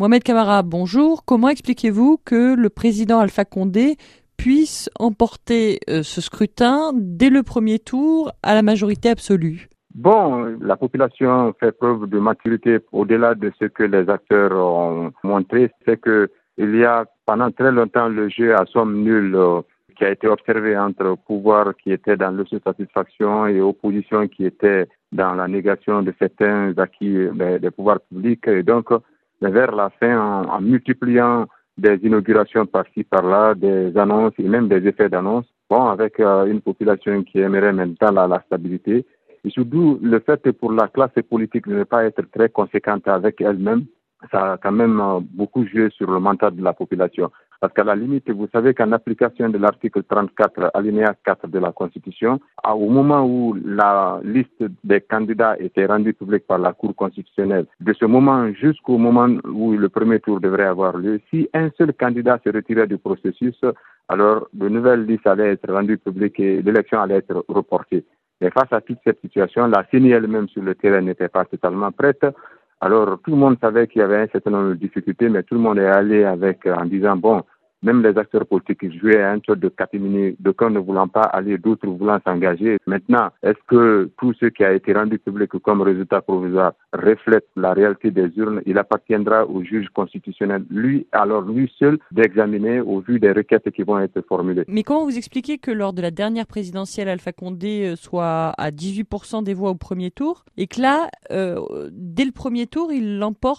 Mohamed Camara, bonjour. Comment expliquez-vous que le président Alpha Condé puisse emporter ce scrutin dès le premier tour à la majorité absolue? Bon, la population fait preuve de maturité au-delà de ce que les acteurs ont montré. C'est que il y a pendant très longtemps le jeu à somme nulle qui a été observé entre pouvoir qui était dans l'autosatisfaction et opposition qui était dans la négation de certains acquis des pouvoirs publics. Et donc, vers la fin, en multipliant des inaugurations par-ci, par-là, des annonces et même des effets d'annonce, bon, avec une population qui aimerait maintenant la stabilité. Et surtout, le fait que pour la classe politique de ne pas être très conséquente avec elle-même, ça a quand même beaucoup joué sur le mental de la population. Parce qu'à la limite, vous savez qu'en application de l'article 34, alinéa 4 de la Constitution, au moment où la liste des candidats était rendue publique par la Cour constitutionnelle, de ce moment jusqu'au moment où le premier tour devrait avoir lieu, si un seul candidat se retirait du processus, alors de nouvelles listes allaient être rendues publiques et l'élection allait être reportée. Mais face à toute cette situation, la CENI elle-même sur le terrain n'était pas totalement prête. Alors tout le monde savait qu'il y avait un certain nombre de difficultés, mais tout le monde est allé avec en disant bon, même les acteurs politiques jouaient à un sorte de catimini, d'aucuns ne voulant pas aller, d'autres voulant s'engager. Maintenant, est-ce que tout ce qui a été rendu public comme résultat provisoire reflète la réalité des urnes? Il appartiendra au juge constitutionnel, lui seul, d'examiner au vu des requêtes qui vont être formulées. Mais comment vous expliquez que lors de la dernière présidentielle, Alpha Condé soit à 18% des voix au premier tour et que là, dès le premier tour, il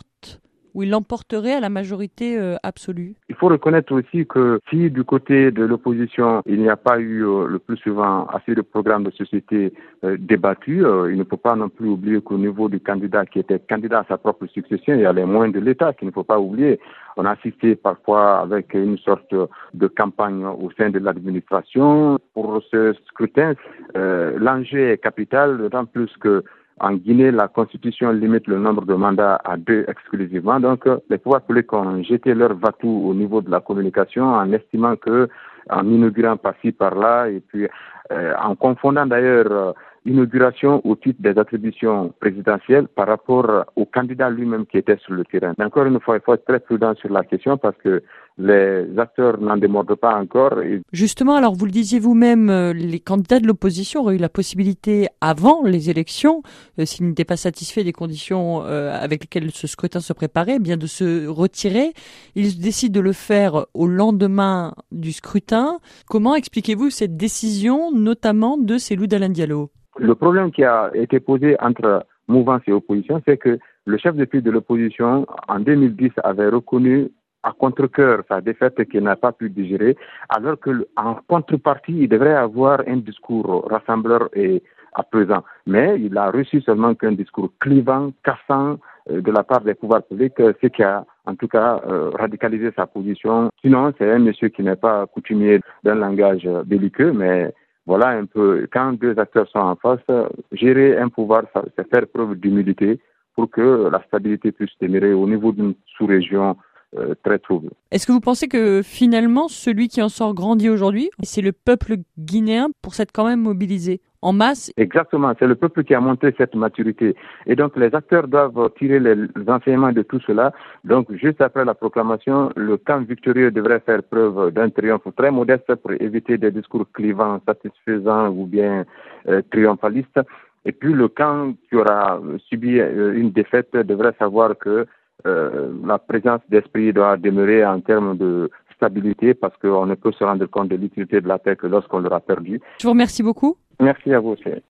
l'emporterait à la majorité absolue? Il faut reconnaître aussi que si du côté de l'opposition, il n'y a pas eu le plus souvent assez de programmes de société débattus, il ne faut pas non plus oublier qu'au niveau du candidat qui était candidat à sa propre succession, il y a les moyens de l'État qu'il ne faut pas oublier. On a assisté parfois avec une sorte de campagne au sein de l'administration. Pour ce scrutin, l'enjeu est capital, d'autant plus que en Guinée, la Constitution limite le nombre de mandats à 2 exclusivement. Donc, les pouvoirs publics ont jeté leur va-tout au niveau de la communication en estimant que, en inaugurant par-ci, par-là, et puis en confondant d'ailleurs inauguration au titre des attributions présidentielles par rapport au candidat lui-même qui était sur le terrain. Mais encore une fois, il faut être très prudent sur la question parce que les acteurs n'en démordent pas encore. Justement, alors vous le disiez vous-même, les candidats de l'opposition auraient eu la possibilité, avant les élections, s'ils n'étaient pas satisfaits des conditions avec lesquelles ce scrutin se préparait, bien de se retirer. Ils décident de le faire au lendemain du scrutin. Comment expliquez-vous cette décision, notamment de Cellou Dalein Diallo? Le problème qui a été posé entre mouvance et opposition, c'est que le chef de file de l'opposition, en 2010, avait reconnu à contre-cœur sa défaite qu'il n'a pas pu digérer, alors qu'en contrepartie, il devrait avoir un discours rassembleur et apaisant. Mais il a reçu seulement qu'un discours clivant, cassant de la part des pouvoirs publics, ce qui a en tout cas radicalisé sa position. Sinon, c'est un monsieur qui n'est pas coutumier d'un langage belliqueux, mais voilà un peu, quand deux acteurs sont en face, gérer un pouvoir, c'est faire preuve d'humilité pour que la stabilité puisse demeurer au niveau d'une sous-région très trouble. Est-ce que vous pensez que finalement, celui qui en sort grandi aujourd'hui, c'est le peuple guinéen pour s'être quand même mobilisé en masse? Exactement, c'est le peuple qui a montré cette maturité. Et donc les acteurs doivent tirer les enseignements de tout cela. Donc juste après la proclamation, le camp victorieux devrait faire preuve d'un triomphe très modeste pour éviter des discours clivants, satisfaisants ou bien triomphalistes. Et puis le camp qui aura subi une défaite devrait savoir que la présence d'esprit doit demeurer en termes de stabilité parce qu'on ne peut se rendre compte de l'utilité de la paix que lorsqu'on l'aura perdue. Je vous remercie beaucoup. Merci à vous aussi.